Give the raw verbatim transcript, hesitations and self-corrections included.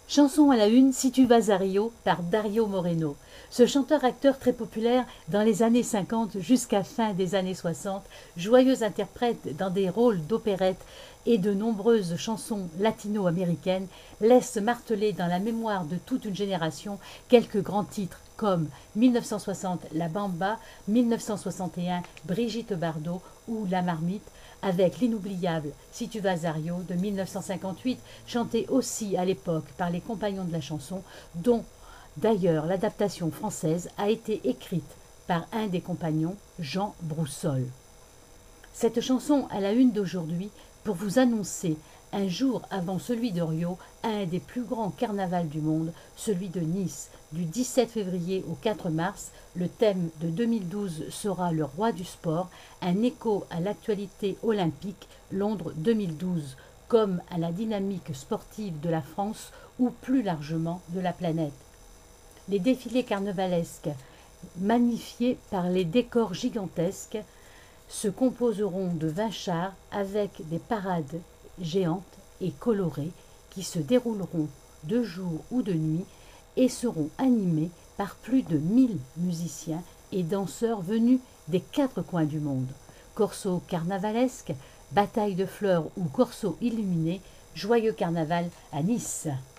Chanson à la une, Si tu vas à Rio, par Dario Moreno. Ce chanteur-acteur très populaire dans les années cinquante jusqu'à fin des années soixante, joyeux interprète dans des rôles d'opérette et de nombreuses chansons latino-américaines, laisse marteler dans la mémoire de toute une génération quelques grands titres comme mille neuf cent soixante La Bamba, mille neuf cent soixante et un Brigitte Bardot ou La Marmite, avec l'inoubliable Si tu vas à Rio de mille neuf cent cinquante-huit, chanté aussi à l'époque par les Compagnons de la chanson, dont d'ailleurs l'adaptation française a été écrite par un des compagnons, Jean Broussol. Cette chanson à la une d'aujourd'hui pour vous annoncer, un jour avant celui de Rio, un des plus grands carnavals du monde, celui de Nice, du dix-sept février au quatre mars. Le thème de deux mille douze sera le roi du sport, un écho à l'actualité olympique Londres deux mille douze, comme à la dynamique sportive de la France ou plus largement de la planète. Les défilés carnavalesques, magnifiés par les décors gigantesques, se composeront de vingt chars avec des parades géantes et colorées qui se dérouleront de jour ou de nuit et seront animés par plus de mille musiciens et danseurs venus des quatre coins du monde. Corso carnavalesque, bataille de fleurs ou corso illuminé, joyeux carnaval à Nice.